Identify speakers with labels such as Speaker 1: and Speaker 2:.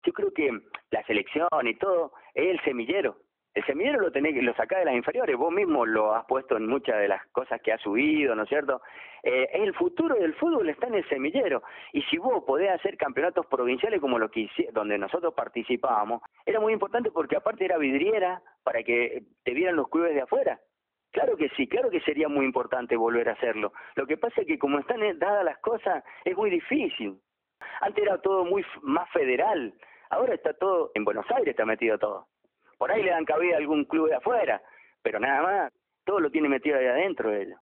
Speaker 1: Yo creo que la selección y todo es el semillero. El semillero lo sacás de las inferiores, vos mismo lo has puesto en muchas de las cosas que has subido, ¿no es cierto? El futuro del fútbol está en el semillero, y si vos podés hacer campeonatos provinciales como los que donde nosotros participábamos, era muy importante porque aparte era vidriera para que te vieran los clubes de afuera. Claro que sí, claro que sería muy importante volver a hacerlo. Lo que pasa es que como están dadas las cosas, es muy difícil. Antes era todo más federal, ahora está todo, en Buenos Aires está metido todo. Por ahí le dan cabida a algún club de afuera, pero nada más, todo lo tiene metido ahí adentro ellos.